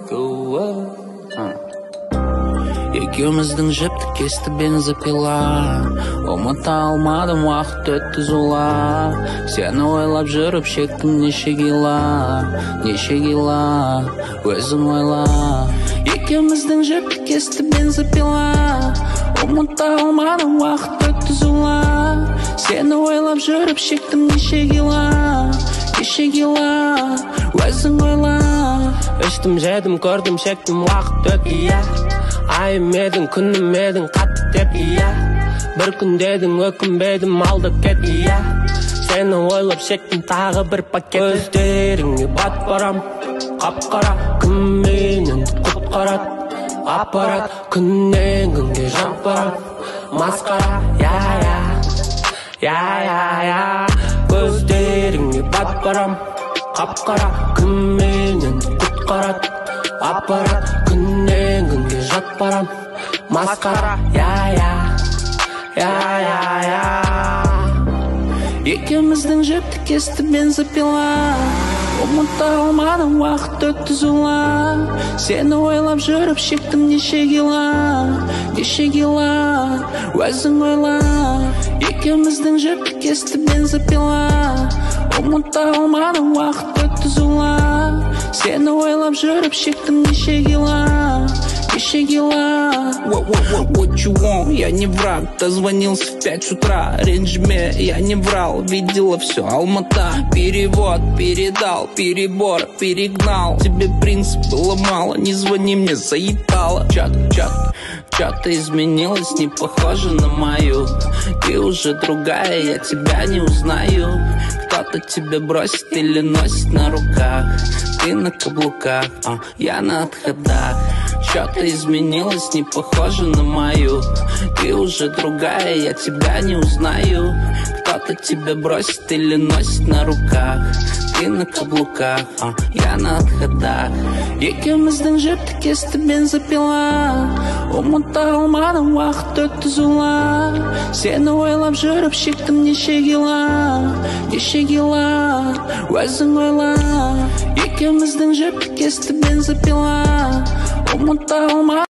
Екеуміздің жіпті кесті бензопила, ұмыта алмадым, уақыт өтті зулап. Сені ойлап жүріп шектім неше кила, өзің ойла. Екеуміздің жіпті кесті бензопила, ұмыта алмадым, уақыт өтті зулап. Сені ойлап жүріп шектім неше кила, өзің ойла. Іштім, жедім, көрдім, шектім, уақыт өтті, айым едің, күнім едің, қатты тепті, бір күн дедің, өкінбедім, алдап кетті, сені ойлап шектім, тағы бір пакет. Көздеріңе бат барам, қап-қара, кім менің құтқарат, аппарат, күннен күнге жамп барам, масқара, көздеріңе бат барам, қап-қара, кім менің құтқарат, аппарат, күннен күнге жат барам, масқара, Екеуміздің жіпті кесті бензопила, ұмыта алмадым, уақыт өтті зулап. Сені ойлап жүріп шектім неше кила, өзің ойла. Екеуміздің жіпті кесті бензопила, ұмыта алмадым, уақыт өтті зулап. Сені ойлап жүріп шектім неше кила. What you want? Я не враг, дозвонился в 5 утра. Ренджме, я не врал, видела все, Алмата. Перевод, передал, перебор, перегнал. Тебе принцип было мало, не звони мне, заебало. Чё-то изменилось, не похоже на мою. Ты уже другая, я тебя не узнаю. Кто-то тебя бросит или носит на руках. Ты на каблуках, я на отходах. Что-то изменилось, не похоже на мою. Ты уже другая, я тебя не узнаю. Кто-то тебя бросит или носит на руках. Ты на каблуках, я на отходах. Екеуміздің жіпті кесті бензопила, ұмыта алмадым, уақыт өтті зулап. Сені ойлап жүріп шектім неше кила, өзің ойла. Екеуміздің жіпті кесті бензопила, ұмыта алмадым.